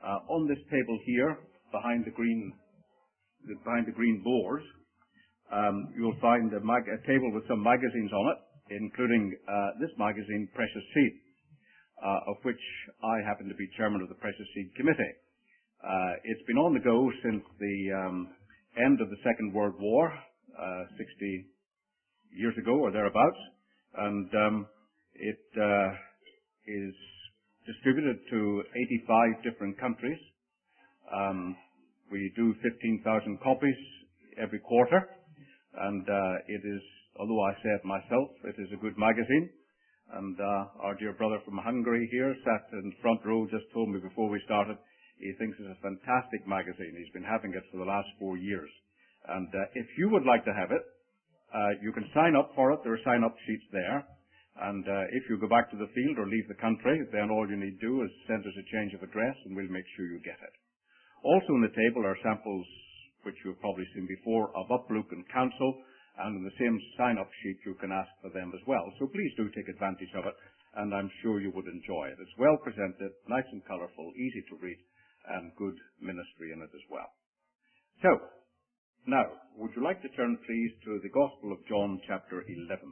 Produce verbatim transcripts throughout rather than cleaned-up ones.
Uh, on this table here, behind the green, behind the green board, um, you'll find a, mag- a table with some magazines on it, including uh, this magazine, Precious Seed, uh, of which I happen to be chairman of the Precious Seed Committee. Uh, it's been on the go since the um, end of the Second World War, uh, sixty years ago or thereabouts, and um, it uh, is distributed to eighty-five different countries. Um, we do fifteen thousand copies every quarter, and uh, it is, although I say it myself, it is a good magazine. And uh, our dear brother from Hungary here sat in the front row, just told me before we started, he thinks it's a fantastic magazine. He's been having it for the last four years. And uh, if you would like to have it, uh, you can sign up for it. There are sign-up sheets there. And uh, if you go back to the field or leave the country, then all you need to do is send us a change of address and we'll make sure you get it. Also on the table are samples, which you've probably seen before, of Uplook and Council, and in the same sign-up sheet you can ask for them as well. So please do take advantage of it, and I'm sure you would enjoy it. It's well presented, nice and colourful, easy to read, and good ministry in it as well. So, now, would you like to turn please to the Gospel of John chapter eleven.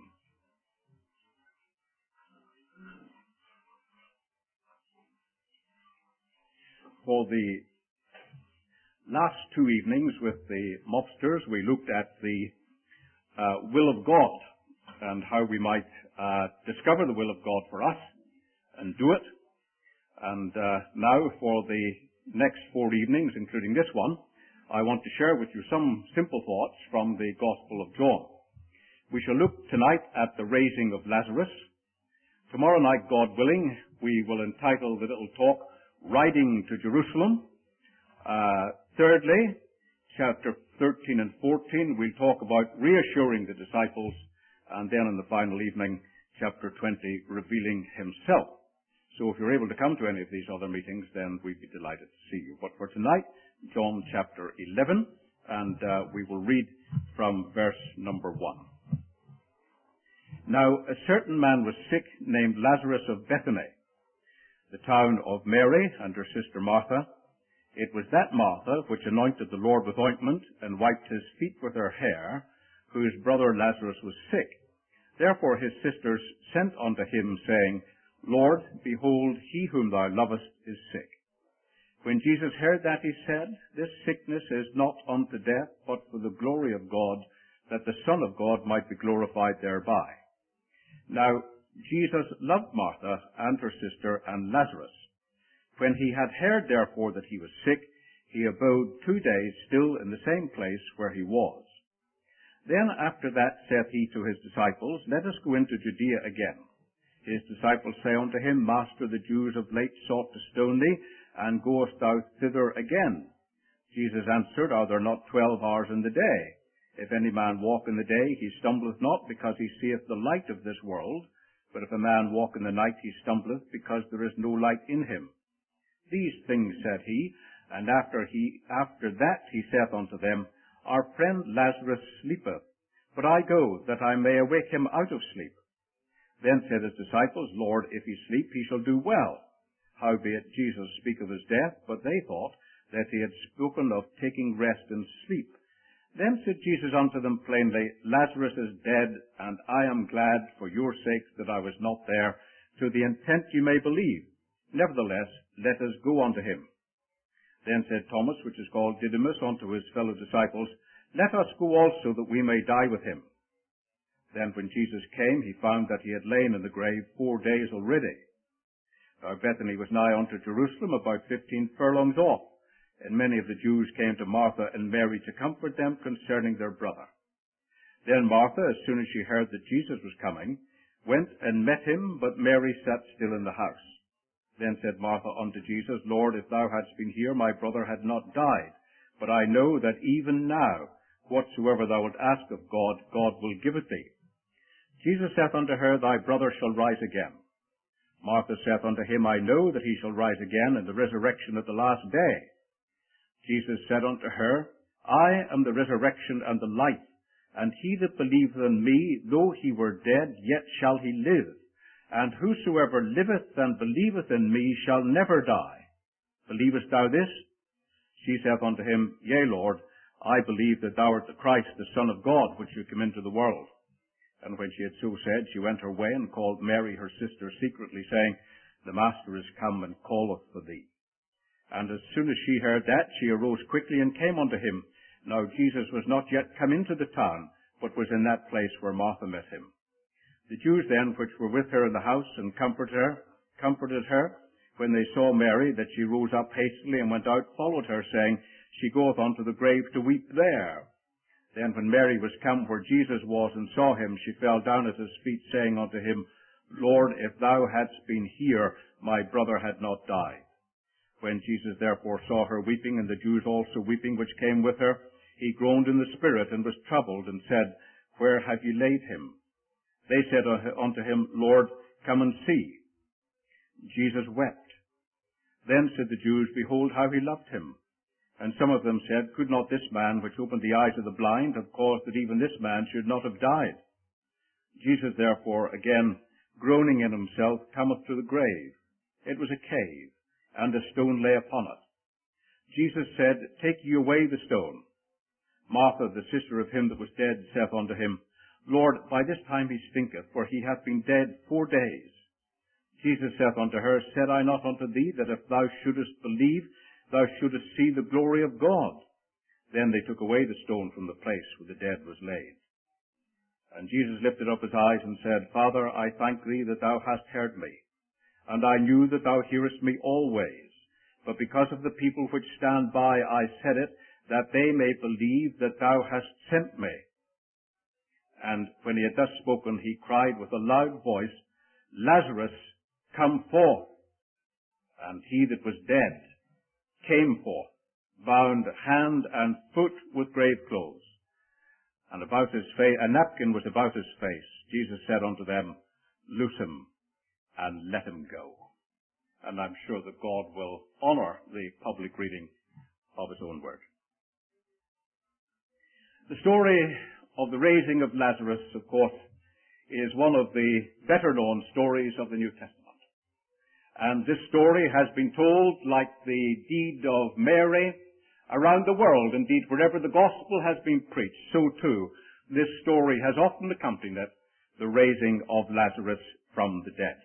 For the last two evenings with the mobsters, we looked at the uh, will of God and how we might uh, discover the will of God for us and do it. And uh, now for the next four evenings, including this one, I want to share with you some simple thoughts from the Gospel of John. We shall look tonight at the raising of Lazarus. Tomorrow night, God willing, we will entitle the little talk, Riding to Jerusalem. Uh, thirdly, chapter thirteen and fourteen, we'll talk about reassuring the disciples, and then in the final evening, chapter twenty, revealing himself. So if you're able to come to any of these other meetings, then we'd be delighted to see you. But for tonight, John chapter eleven, and uh, we will read from verse number one. Now a certain man was sick, named Lazarus of Bethany, the town of Mary and her sister Martha. It was that Martha which anointed the Lord with ointment and wiped his feet with her hair, whose brother Lazarus was sick. Therefore his sisters sent unto him, saying, Lord, behold, he whom thou lovest is sick. When Jesus heard that, he said, This sickness is not unto death, but for the glory of God, that the Son of God might be glorified thereby. Now Jesus loved Martha and her sister and Lazarus. When he had heard therefore that he was sick, he abode two days still in the same place where he was. Then after that saith he to his disciples, Let us go into Judea again. His disciples say unto him, Master, the Jews of late sought to stone thee, and goest thou thither again? Jesus answered, Are there not twelve hours in the day? If any man walk in the day, he stumbleth not, because he seeth the light of this world. But if a man walk in the night, he stumbleth, because there is no light in him. These things said he, and after he after that he saith unto them, Our friend Lazarus sleepeth, but I go, that I may awake him out of sleep. Then said his disciples, Lord, if he sleep, he shall do well. Howbeit Jesus speak of his death, but they thought that he had spoken of taking rest and sleep. Then said Jesus unto them plainly, Lazarus is dead, and I am glad for your sakes that I was not there, to the intent you may believe. Nevertheless, let us go unto him. Then said Thomas, which is called Didymus, unto his fellow disciples, Let us go also, that we may die with him. Then when Jesus came, he found that he had lain in the grave four days already. Now Bethany was nigh unto Jerusalem, about fifteen furlongs off. And many of the Jews came to Martha and Mary to comfort them concerning their brother. Then Martha, as soon as she heard that Jesus was coming, went and met him, but Mary sat still in the house. Then said Martha unto Jesus, Lord, if thou hadst been here, my brother had not died. But I know that even now, whatsoever thou wilt ask of God, God will give it thee. Jesus saith unto her, Thy brother shall rise again. Martha saith unto him, I know that he shall rise again in the resurrection at the last day. Jesus said unto her, I am the resurrection and the life, and he that believeth in me, though he were dead, yet shall he live. And whosoever liveth and believeth in me shall never die. Believest thou this? She saith unto him, Yea, Lord, I believe that thou art the Christ, the Son of God, which should come into the world. And when she had so said, she went her way, and called Mary her sister secretly, saying, The Master is come, and calleth for thee. And as soon as she heard that, she arose quickly, and came unto him. Now Jesus was not yet come into the town, but was in that place where Martha met him. The Jews then, which were with her in the house, and comforted her, comforted her, when they saw Mary, that she rose up hastily, and went out, followed her, saying, She goeth unto the grave to weep there. Then when Mary was come where Jesus was, and saw him, she fell down at his feet, saying unto him, Lord, if thou hadst been here, my brother had not died. When Jesus therefore saw her weeping, and the Jews also weeping which came with her, he groaned in the spirit, and was troubled, and said, Where have ye laid him? They said unto him, Lord, come and see. Jesus wept. Then said the Jews, Behold how he loved him. And some of them said, Could not this man, which opened the eyes of the blind, have caused that even this man should not have died? Jesus therefore, again, groaning in himself, cometh to the grave. It was a cave, and a stone lay upon it. Jesus said, Take ye away the stone. Martha, the sister of him that was dead, saith unto him, Lord, by this time he stinketh, for he hath been dead four days. Jesus saith unto her, Said I not unto thee, that if thou shouldest believe, thou shouldest see the glory of God? Then they took away the stone from the place where the dead was laid. And Jesus lifted up his eyes, and said, Father, I thank thee that thou hast heard me. And I knew that thou hearest me always. But because of the people which stand by, I said it, that they may believe that thou hast sent me. And when he had thus spoken, he cried with a loud voice, Lazarus, come forth. And he that was dead came forth, bound hand and foot with grave clothes. And about his face, a napkin was about his face. Jesus said unto them, Loose him, and let him go. And I'm sure that God will honor the public reading of his own word. The story of the raising of Lazarus, of course, is one of the better-known stories of the New Testament. And this story has been told, like the deed of Mary, around the world. Indeed, wherever the gospel has been preached, so too this story has often accompanied it, the raising of Lazarus from the dead.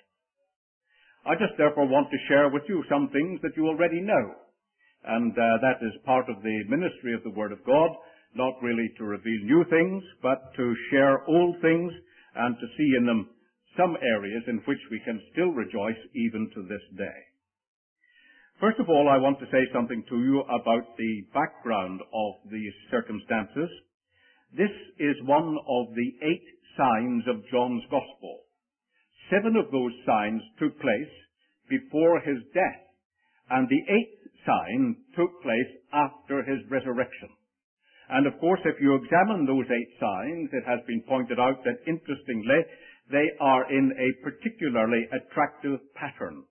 I just therefore want to share with you some things that you already know. And uh, that is part of the ministry of the Word of God, not really to reveal new things, but to share old things and to see in them some areas in which we can still rejoice even to this day. First of all, I want to say something to you about the background of these circumstances. This is one of the eight signs of John's Gospel. Seven of those signs took place before his death, and the eighth sign took place after his resurrection. And of course, if you examine those eight signs, it has been pointed out that, interestingly, they are in a particularly attractive pattern.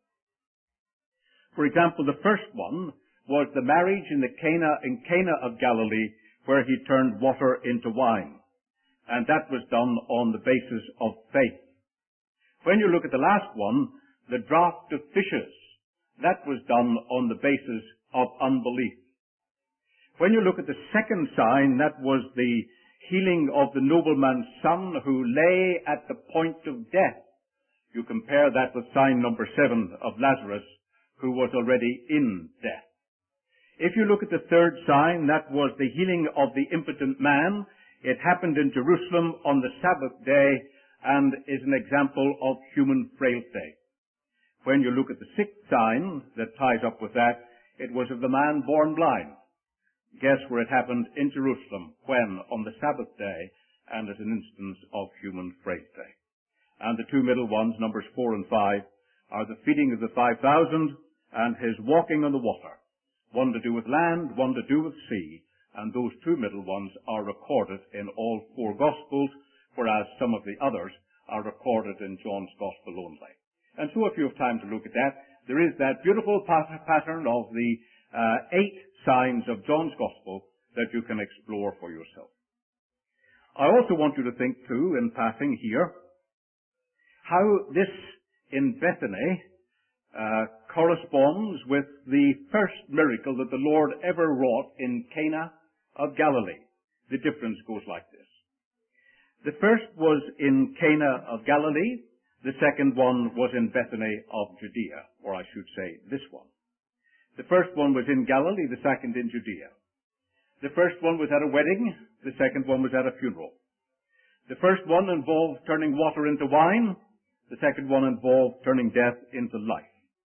For example, the first one was the marriage in the Cana, in Cana of Galilee, where he turned water into wine. And that was done on the basis of faith. When you look at the last one, the draught of fishes, that was done on the basis of unbelief. When you look at the second sign, that was the healing of the nobleman's son who lay at the point of death. You compare that with sign number seven of Lazarus, who was already in death. If you look at the third sign, that was the healing of the impotent man. It happened in Jerusalem on the Sabbath day and is an example of human frailty. When you look at the sixth sign that ties up with that, it was of the man born blind. Guess where it happened? In Jerusalem. When? On the Sabbath day, and as an instance of human frailty. And the two middle ones, numbers four and five, are the feeding of the five thousand and his walking on the water. One to do with land, one to do with sea, and those two middle ones are recorded in all four Gospels, whereas some of the others are recorded in John's Gospel only. And so if you have time to look at that, there is that beautiful pattern of the uh, eight signs of John's Gospel that you can explore for yourself. I also want you to think, too, in passing here, how this in Bethany uh, corresponds with the first miracle that the Lord ever wrought in Cana of Galilee. The difference goes like this. The first was in Cana of Galilee. The second one was in Bethany of Judea, or I should say this one. The first one was in Galilee, the second in Judea. The first one was at a wedding, the second one was at a funeral. The first one involved turning water into wine, the second one involved turning death into life.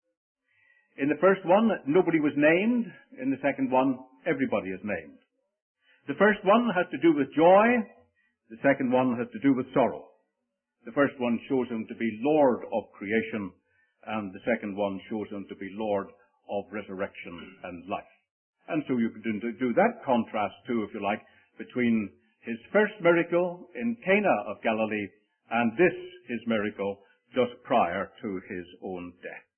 In the first one, nobody was named. In the second one, everybody is named. The first one has to do with joy, the second one has to do with sorrow. The first one shows him to be Lord of creation, and the second one shows him to be Lord of resurrection and life. And so you could do that contrast too, if you like, between his first miracle in Cana of Galilee and this, his miracle, just prior to his own death.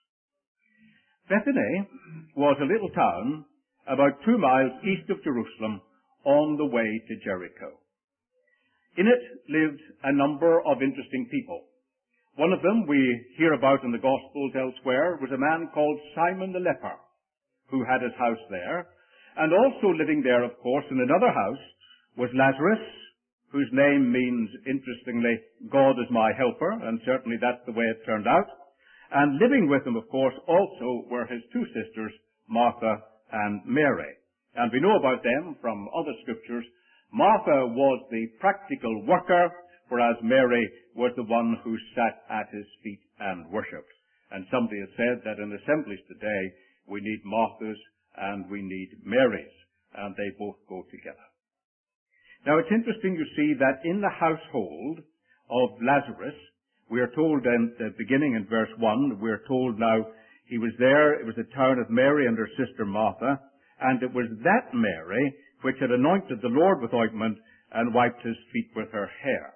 Bethany was a little town about two miles east of Jerusalem on the way to Jericho. In it lived a number of interesting people. One of them we hear about in the Gospels elsewhere was a man called Simon the leper, who had his house there. And also living there, of course, in another house was Lazarus, whose name means, interestingly, God is my helper, and certainly that's the way it turned out. And living with him, of course, also were his two sisters, Martha and Mary. And we know about them from other scriptures. Martha was the practical worker, whereas Mary was the one who sat at his feet and worshipped. And somebody has said that in assemblies today, we need Marthas and we need Marys, and they both go together. Now it's interesting, you see, that in the household of Lazarus, we are told in the beginning in verse one, we are told now he was there, it was the town of Mary and her sister Martha, and it was that Mary which had anointed the Lord with ointment and wiped his feet with her hair.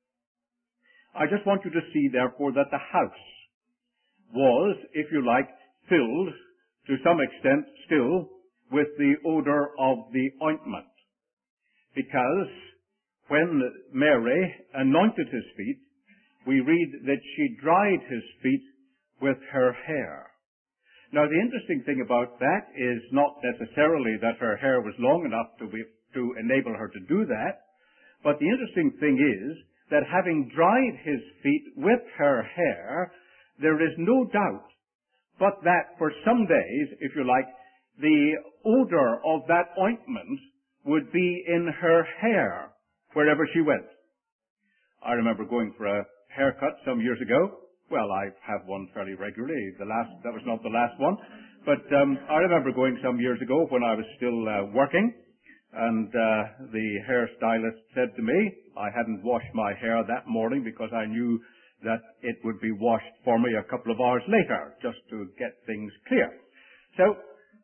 I just want you to see, therefore, that the house was, if you like, filled to some extent still with the odor of the ointment. Because when Mary anointed his feet, we read that she dried his feet with her hair. Now, the interesting thing about that is not necessarily that her hair was long enough to, be, to enable her to do that, but the interesting thing is that having dried his feet with her hair, there is no doubt but that for some days, if you like, the odor of that ointment would be in her hair wherever she went. I remember going for a haircut some years ago. Well, I have one fairly regularly. The last, that was not the last one. But um, I remember going some years ago when I was still uh, working, and uh, the hairstylist said to me, I hadn't washed my hair that morning because I knew that it would be washed for me a couple of hours later, just to get things clear. So,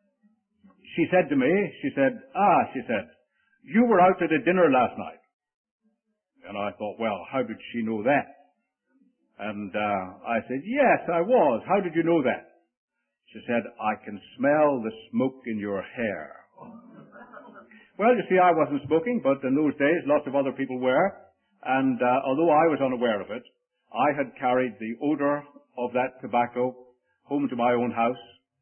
she said to me, she said, ah, she said, you were out at a dinner last night. And I thought, well, how did she know that? And uh, I said, yes, I was. How did you know that? She said, I can smell the smoke in your hair. Well, you see, I wasn't smoking, but in those days, lots of other people were. And uh, although I was unaware of it, I had carried the odor of that tobacco home to my own house.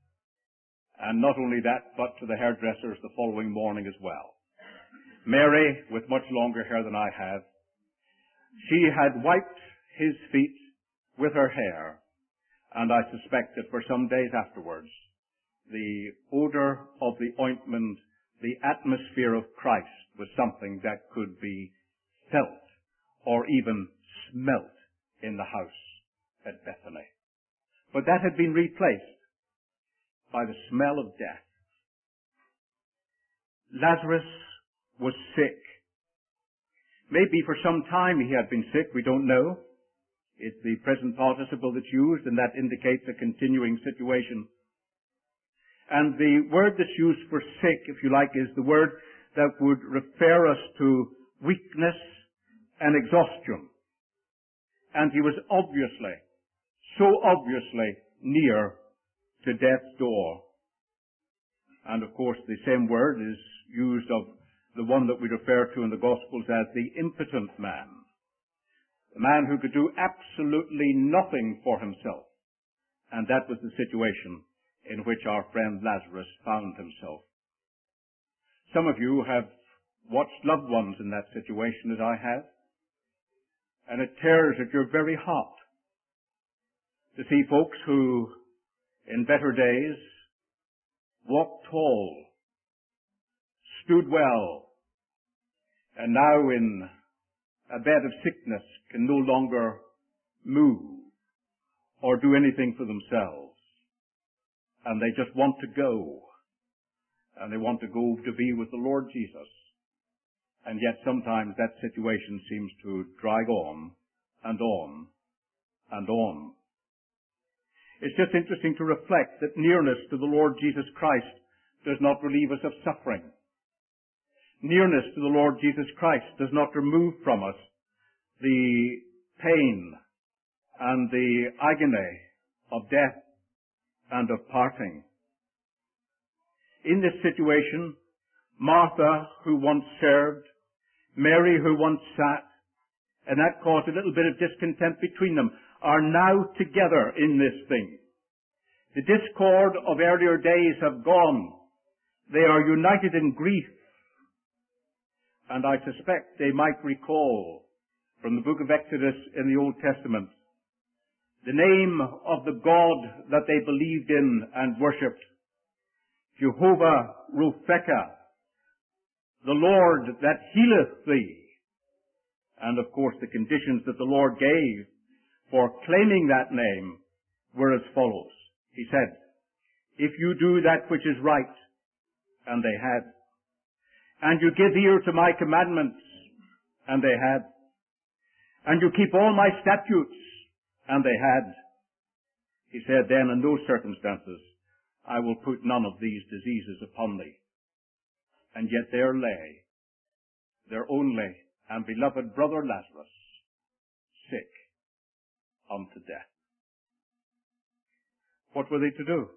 And not only that, but to the hairdressers the following morning as well. Mary, with much longer hair than I have, she had wiped his feet with her hair, and I suspect that for some days afterwards, the odor of the ointment, the atmosphere of Christ, was something that could be felt or even smelt in the house at Bethany. But that had been replaced by the smell of death. Lazarus was sick. Maybe for some time he had been sick, we don't know. It's the present participle that's used, and that indicates a continuing situation. And the word that's used for sick, if you like, is the word that would refer us to weakness and exhaustion. And he was obviously, so obviously, near to death's door. And of course, the same word is used of the one that we refer to in the Gospels as the impotent man. The man who could do absolutely nothing for himself And that was the situation in which our friend Lazarus found himself. Some of you have watched loved ones in that situation as I have, and it tears at your very heart to see folks who, in better days, walked tall, stood well, and now in a bed of sickness can no longer move or do anything for themselves. And they just want to go. And they want to go to be with the Lord Jesus. And yet sometimes that situation seems to drag on and on and on. It's just interesting to reflect that nearness to the Lord Jesus Christ does not relieve us of suffering. Nearness to the Lord Jesus Christ does not remove from us the pain and the agony of death and of parting. In this situation, Martha, who once served, Mary, who once sat, and that caused a little bit of discontent between them, are now together in this thing. The discord of earlier days have gone. They are united in grief. And I suspect they might recall from the book of Exodus in the Old Testament the name of the God that they believed in and worshipped, Jehovah Rophekah, the Lord that healeth thee. And of course the conditions that the Lord gave for claiming that name were as follows. He said, if you do that which is right, and they had, and you give ear to my commandments, and they had, and you keep all my statutes, and they had, he said, then in those circumstances I will put none of these diseases upon thee. And yet there lay their only and beloved brother Lazarus, sick unto death. What were they to do?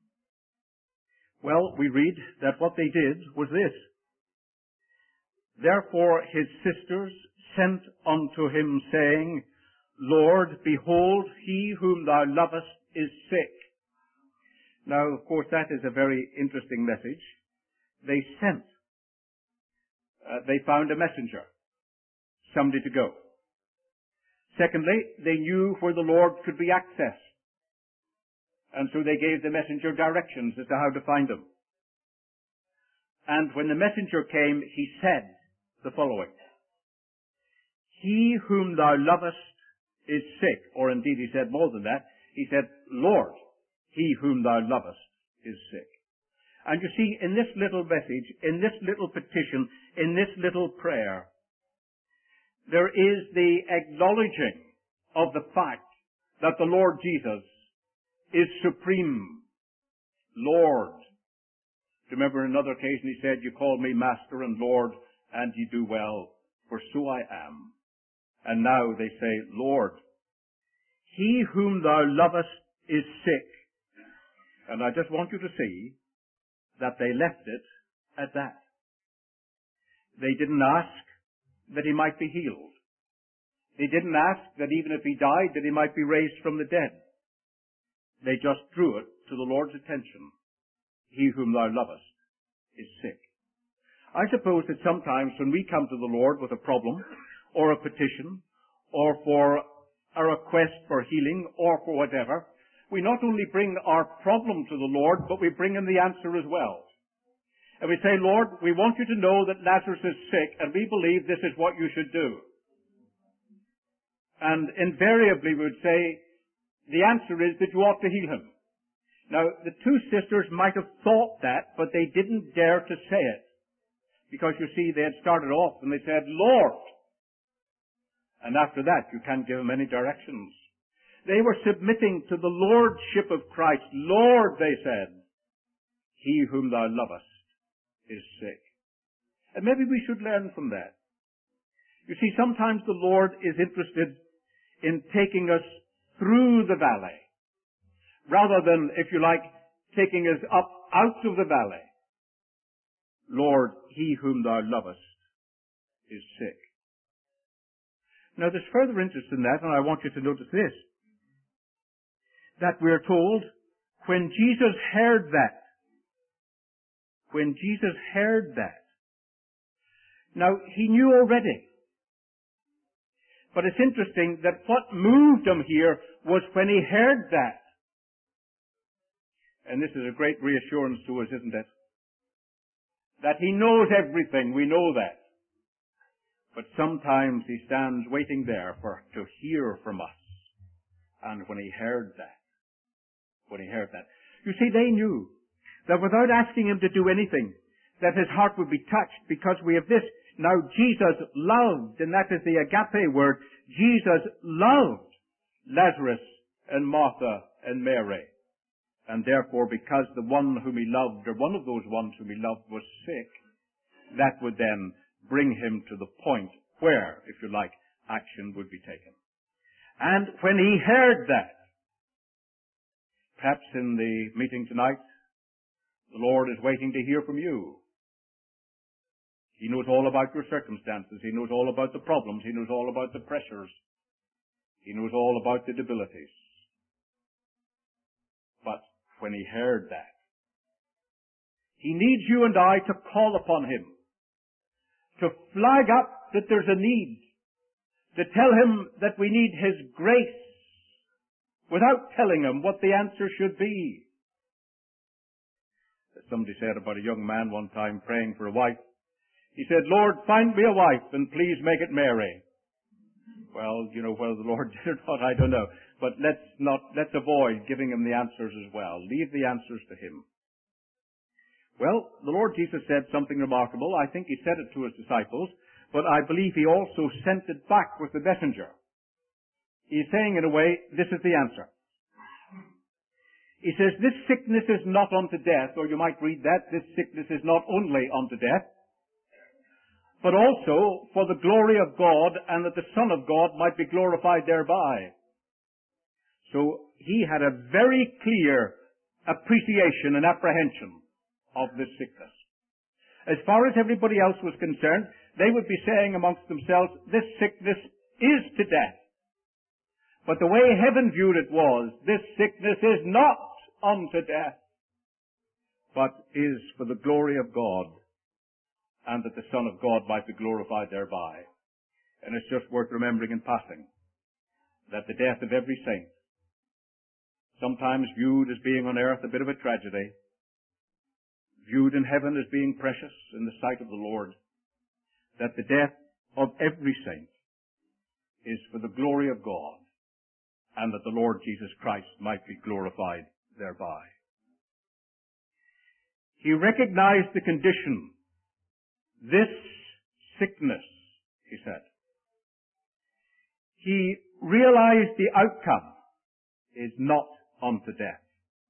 Well, we read that what they did was this. Therefore his sisters sent unto him, saying, Lord, behold, he whom thou lovest is sick. Now, of course, that is a very interesting message. They sent. Uh, they found a messenger, somebody to go. Secondly, they knew where the Lord could be accessed. And so they gave the messenger directions as to how to find him. And when the messenger came, he said the following. He whom thou lovest is sick. Or indeed he said more than that. He said, Lord, he whom thou lovest is sick. And you see, in this little message, in this little petition, in this little prayer, there is the acknowledging of the fact that the Lord Jesus is supreme Lord. Do you remember on another occasion he said, you call me Master and Lord, and ye do well, for so I am. And now they say, Lord, he whom thou lovest is sick. And I just want you to see that they left it at that. They didn't ask that he might be healed. They didn't ask that even if he died, that he might be raised from the dead. They just drew it to the Lord's attention. He whom thou lovest is sick. I suppose that sometimes when we come to the Lord with a problem, or a petition, or for a request for healing, or for whatever, we not only bring our problem to the Lord, but we bring him the answer as well. And we say, Lord, we want you to know that Lazarus is sick, and we believe this is what you should do. And invariably we would say, the answer is that you ought to heal him. Now, the two sisters might have thought that, but they didn't dare to say it. Because you see, they had started off and they said, Lord. And after that, you can't give them any directions. They were submitting to the lordship of Christ. Lord, they said, he whom thou lovest is sick. And maybe we should learn from that. You see, sometimes the Lord is interested in taking us through the valley, rather than, if you like, taking us up out of the valley. Lord, he whom thou lovest is sick. Now there's further interest in that, and I want you to notice this. that we're told, when Jesus heard that, when Jesus heard that, now he knew already. But it's interesting that what moved him here was when he heard that. And this is a great reassurance to us, isn't it? That he knows everything, we know that. But sometimes he stands waiting there for to hear from us. And when he heard that, when he heard that, you see, they knew that without asking him to do anything, that his heart would be touched because we have this. Now Jesus loved, and that is the agape word, Jesus loved Lazarus and Martha and Mary. And therefore, because the one whom he loved, or one of those ones whom he loved, was sick, that would then bring him to the point where, if you like, action would be taken. And when he heard that, perhaps in the meeting tonight, the Lord is waiting to hear from you. He knows all about your circumstances. He knows all about the problems. He knows all about the pressures. He knows all about the debilities. But when he heard that, he needs you and I to call upon him, to flag up that there's a need, to tell him that we need his grace, without telling him what the answer should be. As somebody said about a young man one time praying for a wife, he said, Lord, find me a wife and please make it Mary. Well, you know, whether the Lord did or not, I don't know. But let's not, let's avoid giving him the answers as well. Leave the answers to him. Well, the Lord Jesus said something remarkable. I think he said it to his disciples, but I believe he also sent it back with the messenger. He's saying in a way, this is the answer. He says, this sickness is not unto death, or you might read that, this sickness is not only unto death, but also for the glory of God, and that the Son of God might be glorified thereby. So he had a very clear appreciation and apprehension of this sickness. As far as everybody else was concerned, they would be saying amongst themselves, this sickness is to death. But the way heaven viewed it was, this sickness is not unto death, but is for the glory of God, and that the Son of God might be glorified thereby. And it's just worth remembering in passing that the death of every saint, sometimes viewed as being on earth a bit of a tragedy, viewed in heaven as being precious in the sight of the Lord, that the death of every saint is for the glory of God, and that the Lord Jesus Christ might be glorified thereby. He recognized the condition. This sickness, he said. He realized the outcome is not unto death.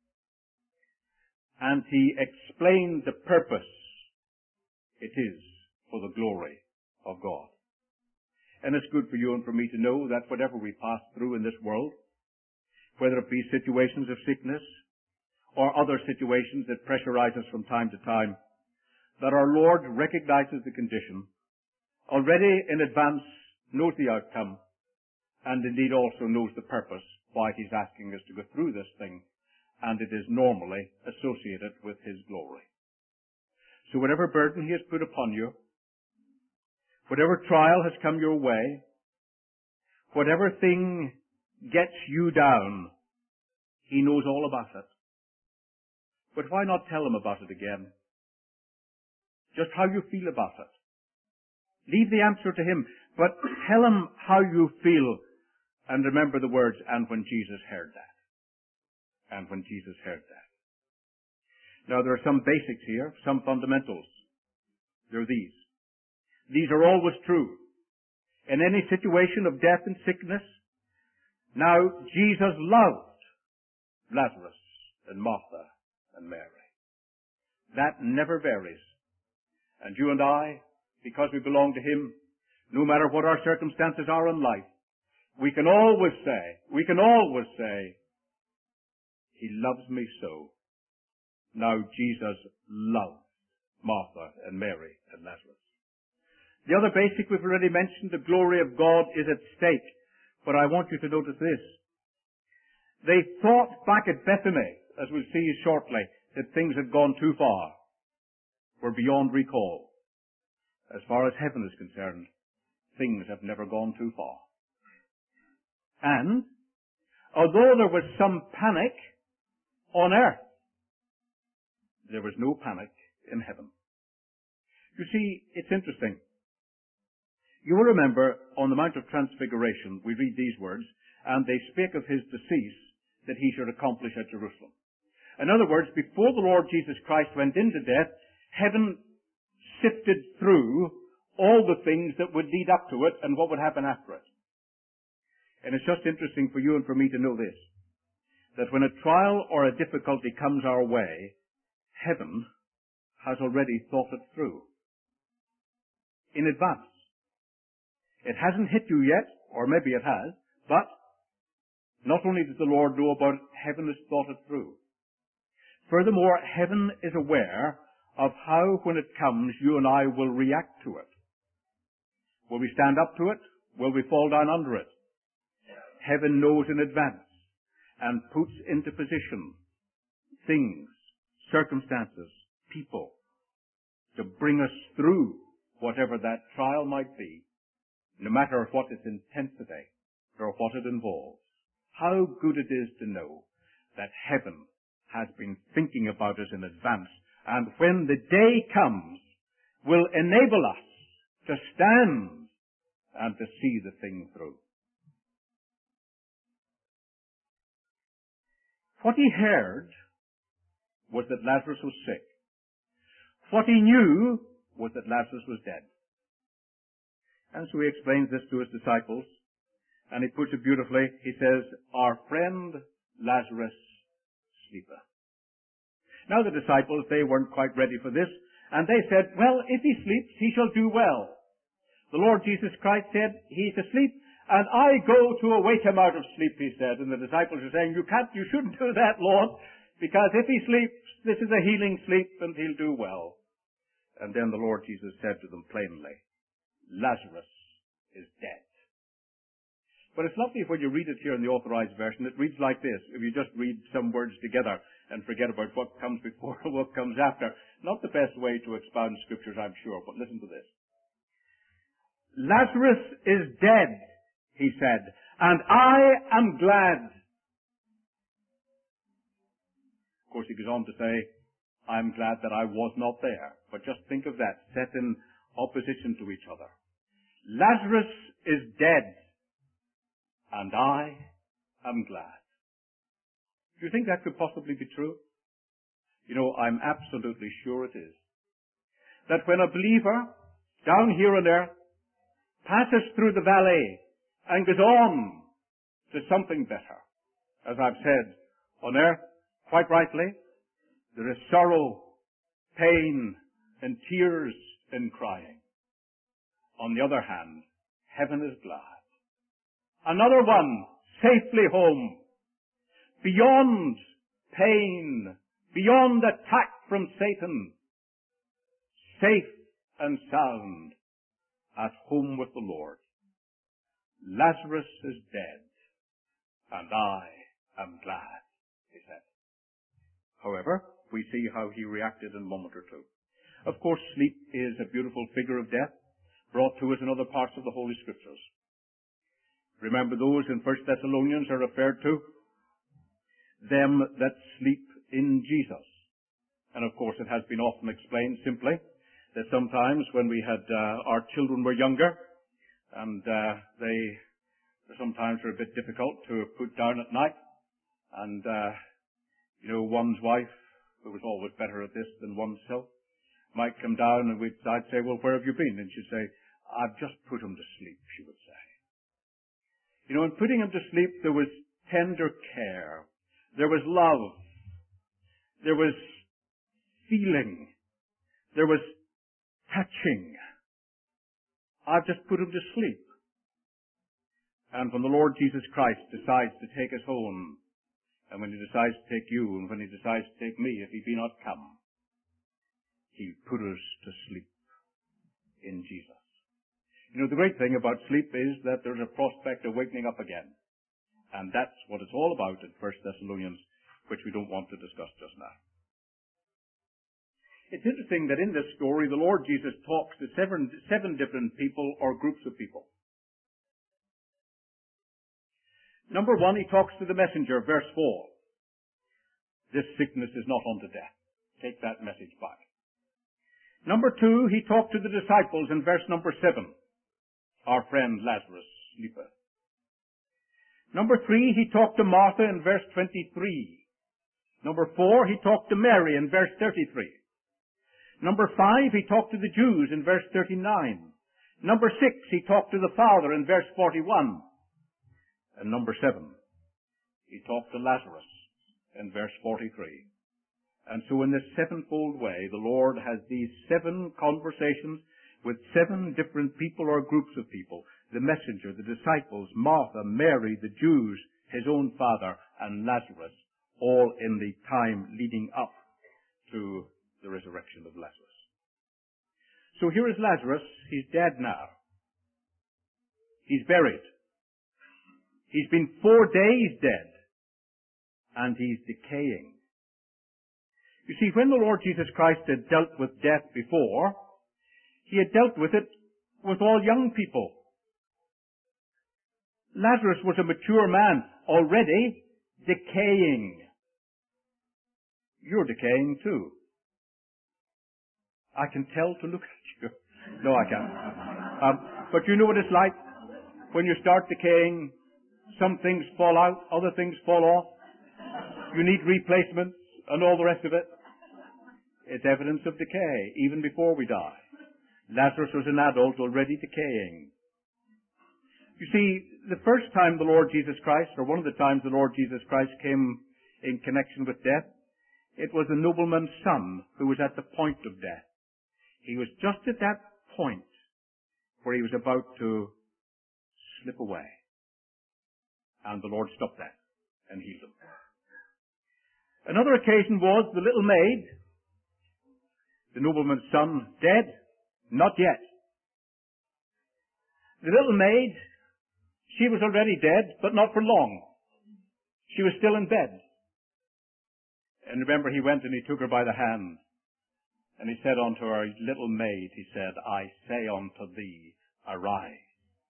And he explained the purpose. It is for the glory of God. And it's good for you and for me to know that whatever we pass through in this world, whether it be situations of sickness or other situations that pressurize us from time to time, that our Lord recognizes the condition, already in advance knows the outcome, and indeed also knows the purpose why he's asking us to go through this thing, and it is normally associated with his glory. So whatever burden he has put upon you, whatever trial has come your way, whatever thing gets you down, he knows all about it. But why not tell him about it again? Just how you feel about it. Leave the answer to him, but tell him how you feel, and remember the words, and when Jesus heard that. And when Jesus heard that. Now there are some basics here, some fundamentals. There are these. These are always true. In any situation of death and sickness, now Jesus loved Lazarus and Martha and Mary. That never varies. And you and I, because we belong to him, no matter what our circumstances are in life, we can always say, we can always say, he loves me so. Now Jesus loved Martha and Mary and Lazarus. The other basic we've already mentioned, the glory of God is at stake. But I want you to notice this, They thought back at Bethany, as we'll see shortly, that things had gone too far, were beyond recall. As far as heaven is concerned, things have never gone too far. And, although there was some panic on earth, there was no panic in heaven. You see, it's interesting. You will remember on the Mount of Transfiguration, we read these words, and they spake of his decease that he should accomplish at Jerusalem. In other words, before the Lord Jesus Christ went into death, heaven sifted through all the things that would lead up to it and what would happen after it. And it's just interesting for you and for me to know this, that when a trial or a difficulty comes our way, heaven has already thought it through in advance. It hasn't hit you yet, or maybe it has, but not only does the Lord know about it, heaven has thought it through. Furthermore, heaven is aware of how, when it comes, you and I will react to it. Will we stand up to it? Will we fall down under it? Heaven knows in advance and puts into position things, circumstances, people to bring us through whatever that trial might be, no matter what its intensity or what it involves. How good it is to know that heaven has been thinking about us in advance, and when the day comes, will enable us to stand and to see the thing through. What he heard was that Lazarus was sick. What he knew was that Lazarus was dead. And so he explains this to his disciples, and he puts it beautifully. He says, "Our friend Lazarus sleepeth." Now the disciples, they weren't quite ready for this, and they said, "Well, if he sleeps, he shall do well." The Lord Jesus Christ said, "He's asleep, and I go to awake him out of sleep," he said. And the disciples are saying, "You can't, you shouldn't do that, Lord, because if he sleeps, this is a healing sleep, and he'll do well." And then the Lord Jesus said to them plainly, "Lazarus is dead." But it's lovely when you read it here in the Authorized Version. It reads like this. If you just read some words together and forget about what comes before and what comes after. Not the best way to expound Scriptures, I'm sure, but listen to this. "Lazarus is dead," he said, "and I am glad." Of course, he goes on to say, "I'm glad that I was not there." But just think of that, set in opposition to each other. Lazarus is dead, and I am glad. Do you think that could possibly be true? You know, I'm absolutely sure it is. That when a believer down here on earth passes through the valley and goes on to something better, as I've said, on earth, quite rightly, there is sorrow, pain, and tears and crying. On the other hand, heaven is glad. Another one safely home, beyond pain, beyond attack from Satan, safe and sound, at home with the Lord. Lazarus is dead, and I am glad, he said. However, we see how he reacted in a moment or two. Of course, sleep is a beautiful figure of death, brought to us in other parts of the Holy Scriptures. Remember those in First Thessalonians are referred to? Them that sleep in Jesus. And of course it has been often explained simply that sometimes when we had, uh, our children were younger, and uh, they sometimes were a bit difficult to put down at night, and uh, you know, one's wife, who was always better at this than oneself, might come down and we'd, I'd say, "Well, where have you been?" And she'd say, "I've just put him to sleep," she would say. You know, in putting him to sleep, there was tender care. There was love. There was feeling. There was touching. I've just put him to sleep. And when the Lord Jesus Christ decides to take us home, and when he decides to take you, and when he decides to take me, if he be not come, he put us to sleep in Jesus. You know, the great thing about sleep is that there's a prospect of waking up again. And that's what it's all about in First Thessalonians, which we don't want to discuss just now. It's interesting that in this story, the Lord Jesus talks to seven, seven different people or groups of people. Number one, he talks to the messenger, verse four. This sickness is not unto death. Take that message back. Number two, he talked to the disciples in verse number seven. Our friend Lazarus sleepeth. Number three, he talked to Martha in verse twenty-three. Number four, he talked to Mary in verse thirty-three. Number five, he talked to the Jews in verse thirty-nine. Number six, he talked to the Father in verse forty-one. And number seven, he talked to Lazarus in verse forty-three. And so in this sevenfold way, the Lord has these seven conversations with seven different people or groups of people. The messenger, the disciples, Martha, Mary, the Jews, his own father, and Lazarus, all in the time leading up to the resurrection of Lazarus. So here is Lazarus. He's dead now. He's buried. He's been four days dead. And he's decaying. You see, when the Lord Jesus Christ had dealt with death before, he had dealt with it with all young people. Lazarus was a mature man, already decaying. You're decaying too. I can tell to look at you. No, I can't. Um, but you know what it's like? When you start decaying, some things fall out, other things fall off. You need replacements and all the rest of it. It's evidence of decay, even before we die. Lazarus was an adult already decaying. You see, the first time the Lord Jesus Christ, or one of the times the Lord Jesus Christ came in connection with death, it was the nobleman's son who was at the point of death. He was just at that point where he was about to slip away. And the Lord stopped that and healed him. Another occasion was the little maid, the nobleman's son, dead? Not yet. The little maid, she was already dead, but not for long. She was still in bed. And remember, he went and he took her by the hand. And he said unto her, little maid, he said, I say unto thee, arise.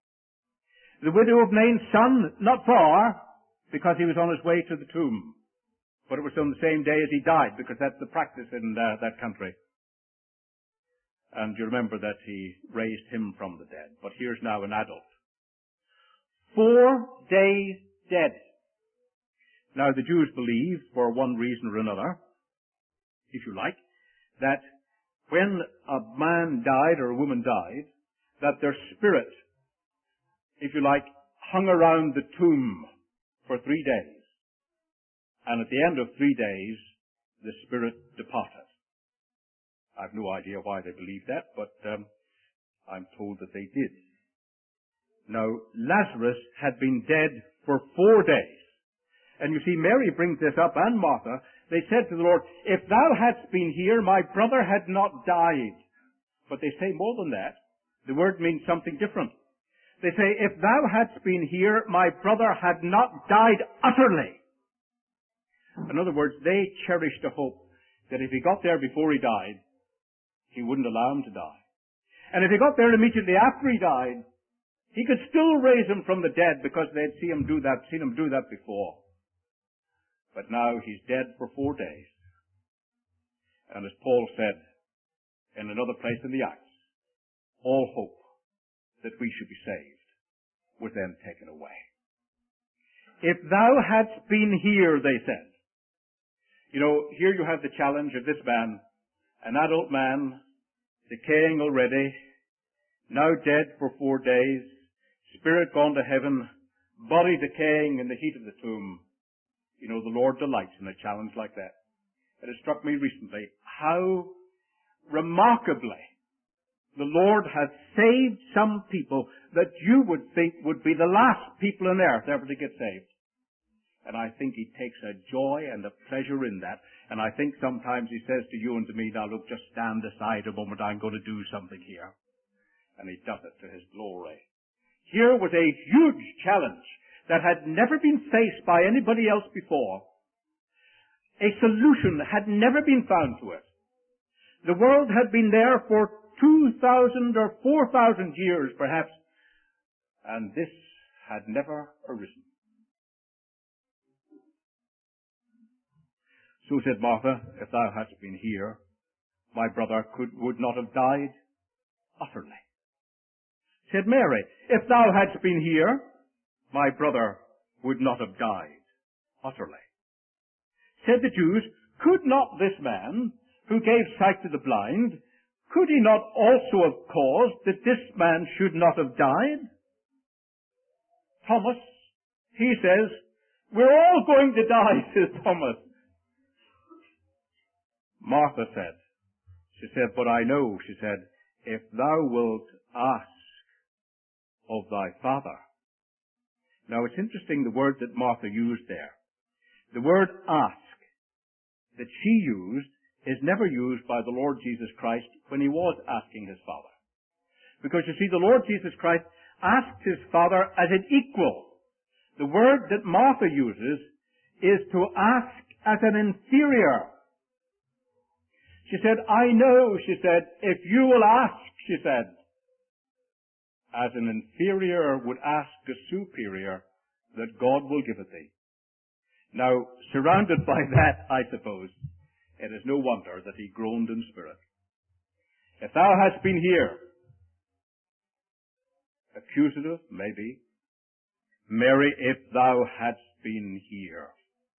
The widow of Nain's son, not far, because he was on his way to the tomb. But it was on the same day as he died, because that's the practice in uh, that country. And you remember that he raised him from the dead. But here's now an adult. Four days dead. Now the Jews believed, for one reason or another, if you like, that when a man died or a woman died, that their spirit, if you like, hung around the tomb for three days. And at the end of three days, the spirit departed. I've no idea why they believed that, but um, I'm told that they did. Now, Lazarus had been dead for four days. And you see, Mary brings this up, and Martha. They said to the Lord, if thou hadst been here, my brother had not died. But they say more than that. The word means something different. They say, if thou hadst been here, my brother had not died utterly. In other words, they cherished a hope that if he got there before he died, he wouldn't allow him to die. And if he got there immediately after he died, he could still raise him from the dead because they'd see him do that, seen him do that before. But now he's dead for four days. And as Paul said in another place in the Acts, all hope that we should be saved was then taken away. If thou hadst been here, they said. You know, here you have the challenge of this man, an adult man, decaying already, now dead for four days, spirit gone to heaven, body decaying in the heat of the tomb. You know, the Lord delights in a challenge like that. It has struck me recently how remarkably the Lord has saved some people that you would think would be the last people on earth ever to get saved. And I think he takes a joy and a pleasure in that. And I think sometimes he says to you and to me, now look, just stand aside a moment, I'm going to do something here. And he does it to his glory. Here was a huge challenge that had never been faced by anybody else before. A solution had never been found to it. The world had been there for two thousand or four thousand years perhaps, and this had never arisen. So said Martha, if thou hadst been here, my brother could, would not have died utterly. Said Mary, if thou hadst been here, my brother would not have died utterly. Said the Jews, could not this man, who gave sight to the blind, could he not also have caused that this man should not have died? Thomas, he says, we're all going to die, says Thomas. Martha said, she said, but I know, she said, if thou wilt ask of thy Father. Now it's interesting the word that Martha used there. The word ask that she used is never used by the Lord Jesus Christ when he was asking his Father. Because you see, the Lord Jesus Christ asked his Father as an equal. The word that Martha uses is to ask as an inferior. She said, I know, she said, if you will ask, she said, as an inferior would ask a superior, that God will give it thee. Now, surrounded by that, I suppose, it is no wonder that he groaned in spirit. If thou hadst been here, accusative, maybe, Mary, if thou hadst been here.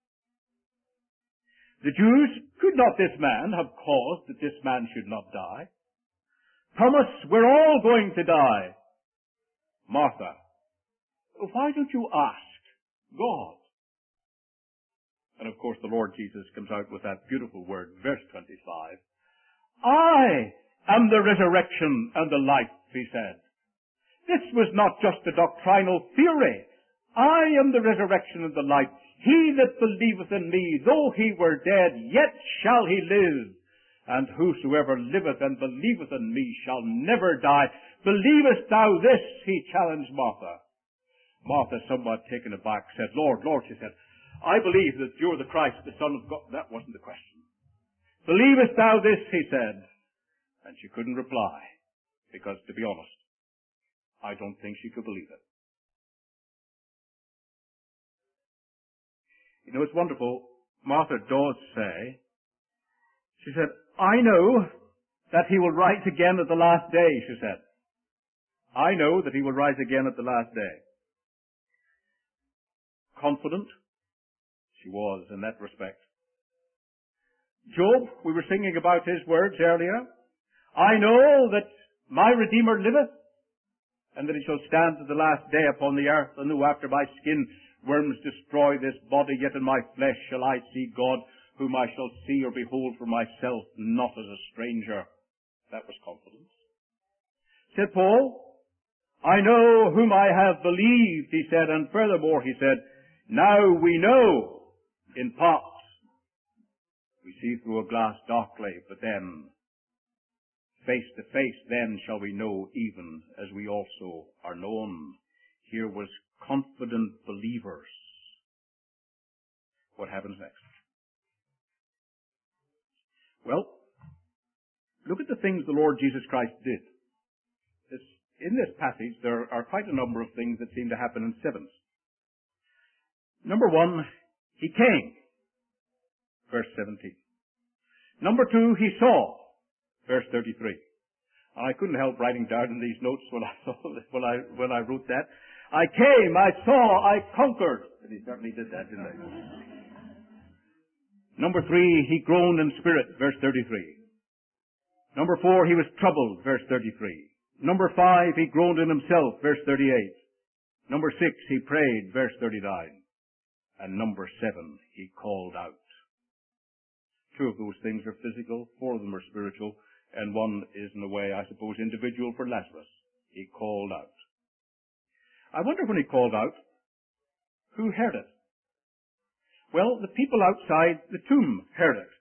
The Jews, could not this man have caused that this man should not die? Thomas, we're all going to die. Martha, why don't you ask God? And of course the Lord Jesus comes out with that beautiful word, verse twenty-five. I am the resurrection and the life, he said. This was not just a doctrinal theory. I am the resurrection and the life. He that believeth in me, though he were dead, yet shall he live. And whosoever liveth and believeth in me shall never die. Believest thou this? He challenged Martha. Martha, somewhat taken aback, said, Lord, Lord, she said, I believe that you're the Christ, the Son of God. That wasn't the question. Believest thou this? He said. And she couldn't reply, because, to be honest, I don't think she could believe it. You know, it's wonderful. Martha does say, she said, I know that he will rise again at the last day, she said. I know that he will rise again at the last day. Confident she was in that respect. Job, we were singing about his words earlier. I know that my Redeemer liveth, and that he shall stand to the last day upon the earth, and who after my skin worms destroy this body, yet in my flesh shall I see God, whom I shall see or behold for myself, not as a stranger. That was confidence. Said Paul, I know whom I have believed, he said, and furthermore he said, now we know in part. We see through a glass darkly, but then face to face then shall we know even as we also are known. Here was confident believers. What happens next? Well, look at the things the Lord Jesus Christ did. This, in this passage, there are quite a number of things that seem to happen in sevens. Number one, he came, verse seventeen. Number two, he saw, verse thirty-three. And I couldn't help writing down in these notes when I saw when I when I wrote that. I came, I saw, I conquered. And he certainly did that, didn't he? Number three, he groaned in spirit, verse thirty-three. Number four, he was troubled, verse thirty-three. Number five, he groaned in himself, verse thirty-eight. Number six, he prayed, verse thirty-nine. And number seven, he called out. Two of those things are physical, four of them are spiritual, and one is, in a way, I suppose, individual for Lazarus. He called out. I wonder when he called out, who heard it? Well, the people outside the tomb heard it.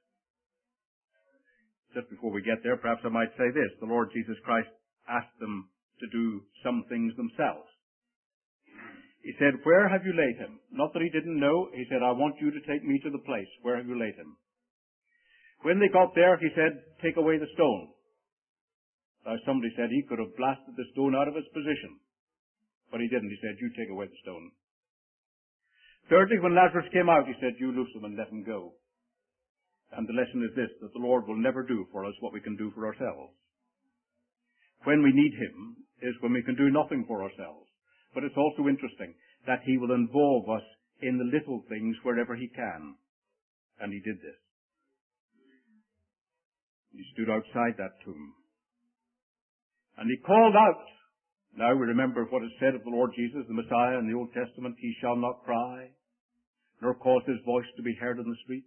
Just before we get there, perhaps I might say this. The Lord Jesus Christ asked them to do some things themselves. He said, where have you laid him? Not that he didn't know. He said, I want you to take me to the place. Where have you laid him? When they got there, he said, take away the stone. Now somebody said he could have blasted the stone out of its position. But he didn't. He said, you take away the stone. Thirdly, when Lazarus came out, he said, you loose him and let him go. And the lesson is this, that the Lord will never do for us what we can do for ourselves. When we need him is when we can do nothing for ourselves. But it's also interesting that he will involve us in the little things wherever he can. And he did this. He stood outside that tomb. And he called out. Now we remember what is said of the Lord Jesus, the Messiah, in the Old Testament. He shall not cry, nor cause his voice to be heard in the streets.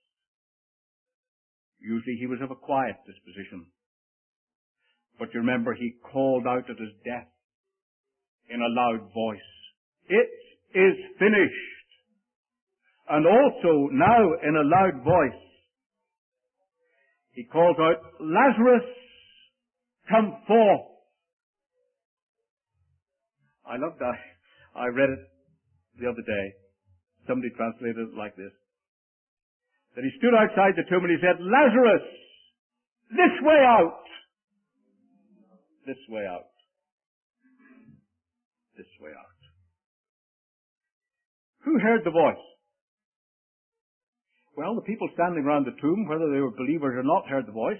Usually he was of a quiet disposition. But you remember he called out at his death in a loud voice. It is finished. And also now in a loud voice, he calls out, Lazarus, come forth. I love that. I read it the other day. Somebody translated it like this. That he stood outside the tomb and he said, Lazarus, this way out. This way out. This way out. Who heard the voice? Well, the people standing around the tomb, whether they were believers or not, heard the voice.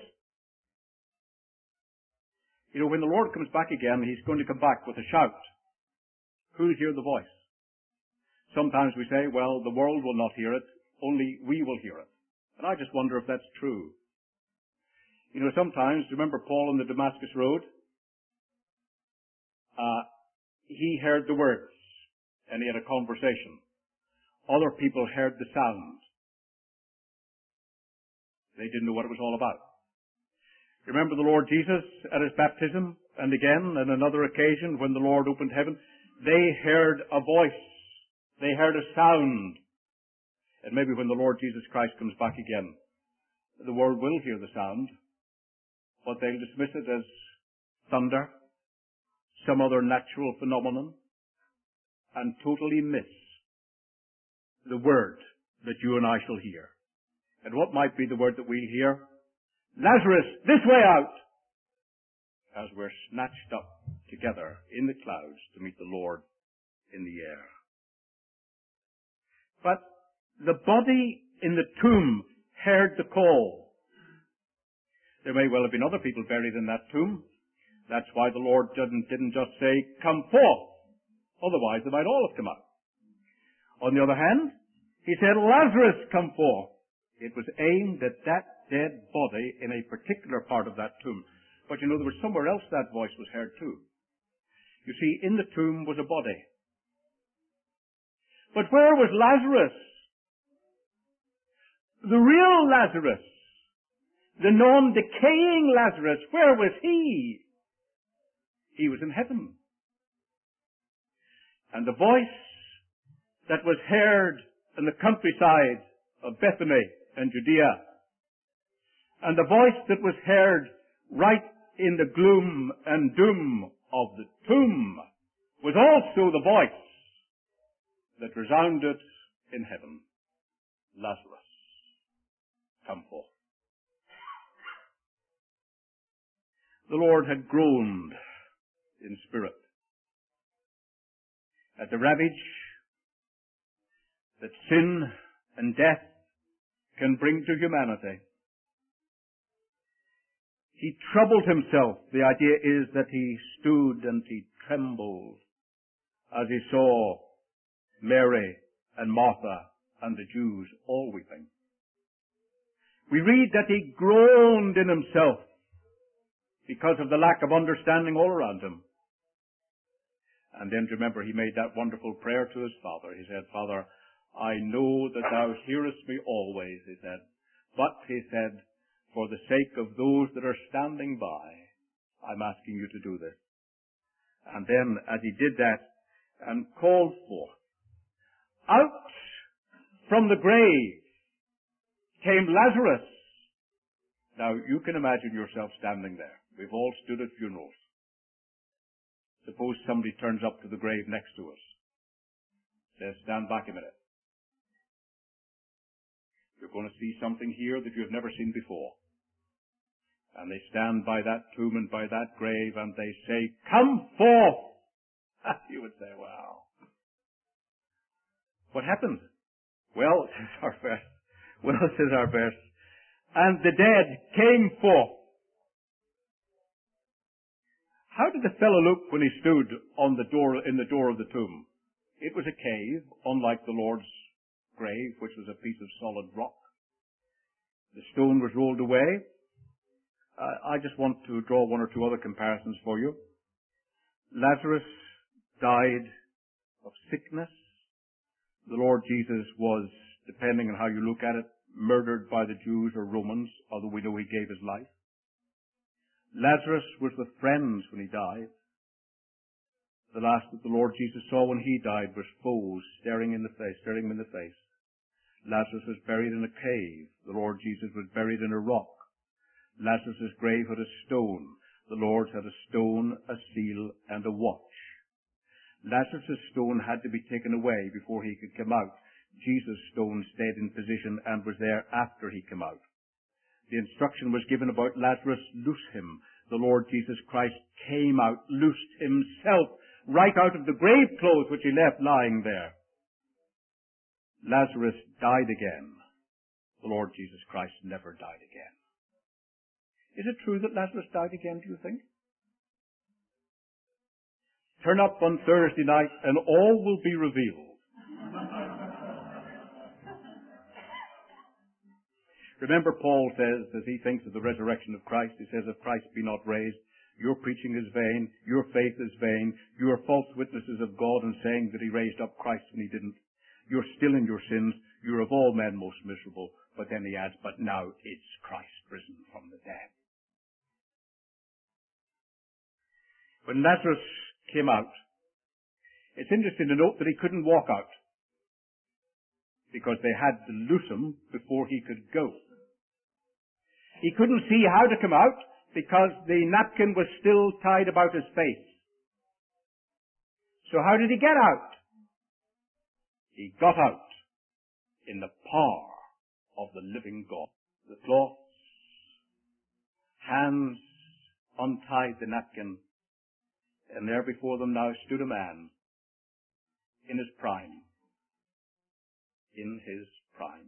You know, when the Lord comes back again, he's going to come back with a shout. Who'll hear the voice? Sometimes we say, well, the world will not hear it, only we will hear it. And I just wonder if that's true. You know, sometimes, remember Paul on the Damascus Road? Uh, he heard the words, and he had a conversation. Other people heard the sound. They didn't know what it was all about. Remember the Lord Jesus at his baptism, and again on another occasion when the Lord opened heaven, they heard a voice. They heard a sound. And maybe when the Lord Jesus Christ comes back again, the world will hear the sound, but they'll dismiss it as thunder, some other natural phenomenon, and totally miss the word that you and I shall hear. And what might be the word that we'll hear? Lazarus, this way out! As we're snatched up together in the clouds to meet the Lord in the air. But the body in the tomb heard the call. There may well have been other people buried in that tomb. That's why the Lord didn't, didn't just say, come forth. Otherwise they might all have come out. On the other hand, he said, Lazarus, come forth. It was aimed at that dead body in a particular part of that tomb. But you know, there was somewhere else that voice was heard too. You see, in the tomb was a body. But where was Lazarus? The real Lazarus. The non-decaying Lazarus. Where was he? He was in heaven. And the voice that was heard in the countryside of Bethany and Judea, and the voice that was heard right in the gloom and doom of the tomb, was also the voice that resounded in heaven. Lazarus, come forth. The Lord had groaned in spirit at the ravage that sin and death can bring to humanity. He troubled himself. The idea is that he stood and he trembled as he saw Mary and Martha and the Jews all weeping. We read that he groaned in himself because of the lack of understanding all around him. And then remember, he made that wonderful prayer to his Father. He said, Father, I know that thou hearest me always, he said. But, he said, for the sake of those that are standing by, I'm asking you to do this. And then, as he did that and called forth, out from the grave came Lazarus. Now, you can imagine yourself standing there. We've all stood at funerals. Suppose somebody turns up to the grave next to us. says, stand back a minute. You're going to see something here that you've never seen before. And they stand by that tomb and by that grave and they say, come forth! You would say, wow. What happened? Well, says our verse, well, says our verse, and the dead came forth. How did the fellow look when he stood on the door, in the door of the tomb? It was a cave, unlike the Lord's grave, which was a piece of solid rock. The stone was rolled away. Uh, I just want to draw one or two other comparisons for you. Lazarus died of sickness. The Lord Jesus was, depending on how you look at it, murdered by the Jews or Romans, although we know he gave his life. Lazarus was with friends when he died. The last that the Lord Jesus saw when he died was foes staring in the face, staring him in the face. Lazarus was buried in a cave. The Lord Jesus was buried in a rock. Lazarus' grave had a stone. The Lord's had a stone, a seal, and a watch. Lazarus' stone had to be taken away before he could come out. Jesus' stone stayed in position and was there after he came out. The instruction was given about Lazarus, loose him. The Lord Jesus Christ came out, loosed himself right out of the grave clothes which he left lying there. Lazarus died again. The Lord Jesus Christ never died again. Is it true that Lazarus died again, do you think? Turn up on Thursday night and all will be revealed. Remember, Paul says, as he thinks of the resurrection of Christ, he says, if Christ be not raised, your preaching is vain, your faith is vain, you are false witnesses of God in saying that he raised up Christ when he didn't. You're still in your sins, you're of all men most miserable. But then he adds, but now it's Christ risen from the dead. When Lazarus came out, it's interesting to note that he couldn't walk out because they had to loose him before he could go. He couldn't see how to come out because the napkin was still tied about his face. So how did he get out? He got out in the power of the living God. The cloths, hands untied the napkin, and there before them now stood a man in his prime. In his prime.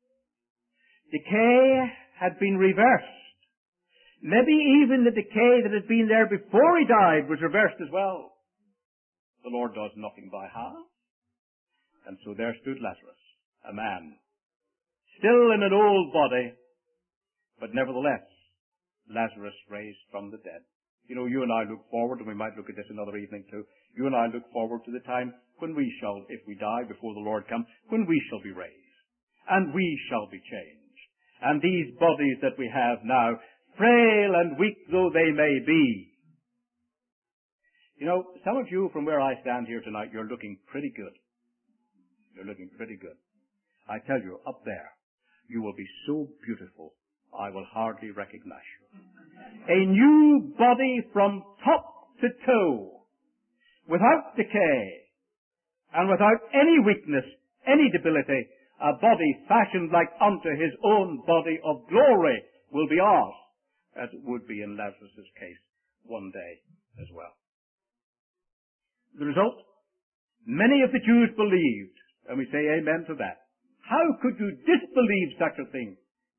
Decay had been reversed. Maybe even the decay that had been there before he died was reversed as well. The Lord does nothing by half. And so there stood Lazarus, a man, still in an old body, but nevertheless, Lazarus raised from the dead. You know, you and I look forward, and we might look at this another evening too, you and I look forward to the time when we shall, if we die before the Lord comes, when we shall be raised, and we shall be changed. And these bodies that we have now, frail and weak though they may be. You know, some of you from where I stand here tonight, you're looking pretty good. You're looking pretty good. I tell you, up there, you will be so beautiful, I will hardly recognize you. A new body from top to toe, without decay, and without any weakness, any debility, a body fashioned like unto his own body of glory will be ours, as it would be in Lazarus' case one day as well. The result? Many of the Jews believed, and we say amen to that. How could you disbelieve such a thing?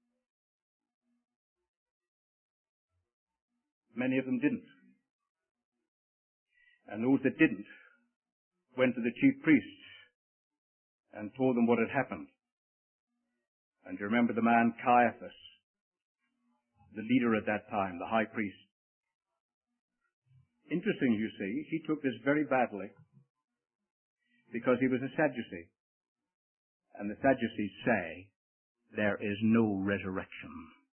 Many of them didn't. And those that didn't went to the chief priests and told them what had happened. And you remember the man Caiaphas, the leader at that time, the high priest. Interesting, you see, he took this very badly because he was a Sadducee. And the Sadducees say there is no resurrection.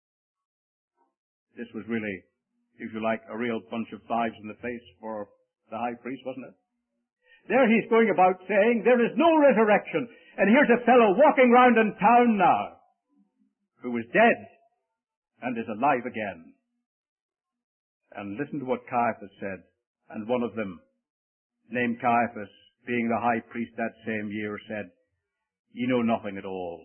This was really, if you like, a real bunch of fives in the face for the high priest, wasn't it? There he's going about saying there is no resurrection. And here's a fellow walking round in town now who was dead and is alive again. And listen to what Caiaphas said. And one of them, named Caiaphas, being the high priest that same year, said, Ye know nothing at all,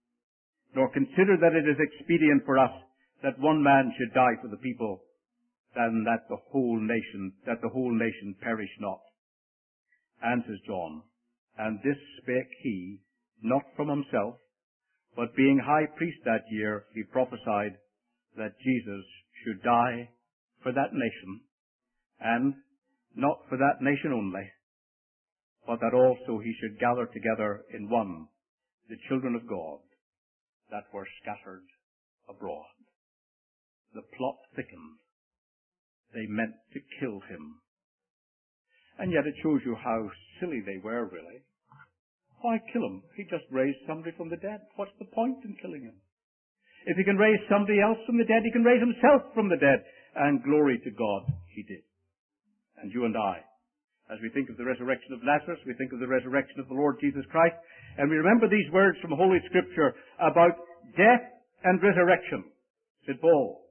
nor consider that it is expedient for us that one man should die for the people, than that the whole nation, that the whole nation perish not. And says John, And this spake he, not from himself, but being high priest that year, he prophesied that Jesus should die for that nation, and not for that nation only, but that also he should gather together in one the children of God that were scattered abroad. The plot thickened. They meant to kill him. And yet it shows you how silly they were, really. Why kill him? He just raised somebody from the dead. What's the point in killing him? If he can raise somebody else from the dead, he can raise himself from the dead. And glory to God, he did. And you and I, as we think of the resurrection of Lazarus, we think of the resurrection of the Lord Jesus Christ, and we remember these words from Holy Scripture about death and resurrection. Said Paul,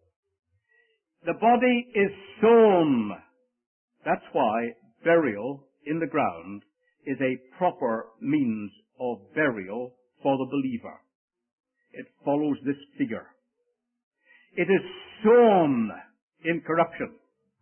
the body is sown. That's why burial in the ground is a proper means of burial for the believer. It follows this figure. It is sown in corruption,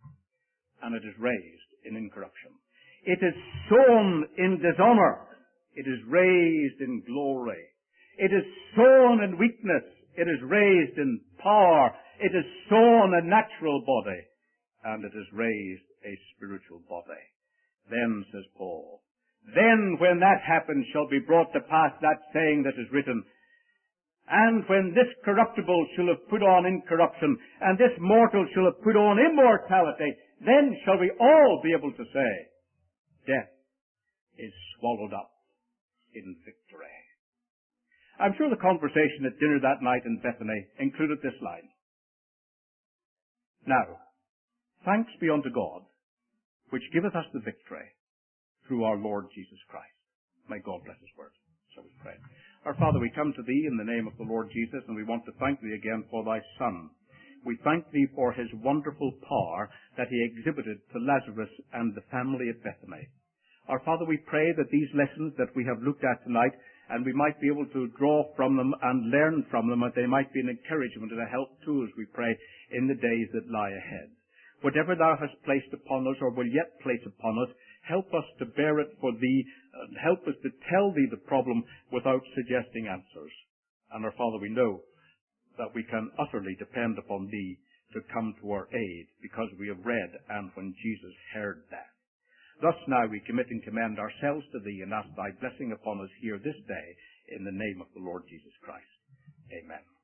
and it is raised in incorruption. It is sown in dishonor. It is raised in glory. It is sown in weakness. It is raised in power. It is sown a natural body, and it is raised a spiritual body. Then, says Paul, then when that happens shall be brought to pass that saying that is written, and when this corruptible shall have put on incorruption, and this mortal shall have put on immortality, then shall we all be able to say, death is swallowed up in victory. I'm sure the conversation at dinner that night in Bethany included this line. Now, thanks be unto God, which giveth us the victory through our Lord Jesus Christ. May God bless his word. So we pray. Our Father, we come to thee in the name of the Lord Jesus, and we want to thank thee again for thy Son. We thank thee for his wonderful power that he exhibited to Lazarus and the family at Bethany. Our Father, we pray that these lessons that we have looked at tonight, and we might be able to draw from them and learn from them, that they might be an encouragement and a help to us, we pray, in the days that lie ahead. Whatever thou hast placed upon us, or will yet place upon us, help us to bear it for thee, and help us to tell thee the problem without suggesting answers. And our Father, we know that we can utterly depend upon thee to come to our aid, because we have read and when Jesus heard that. Thus now we commit and commend ourselves to thee, and ask thy blessing upon us here this day, in the name of the Lord Jesus Christ. Amen.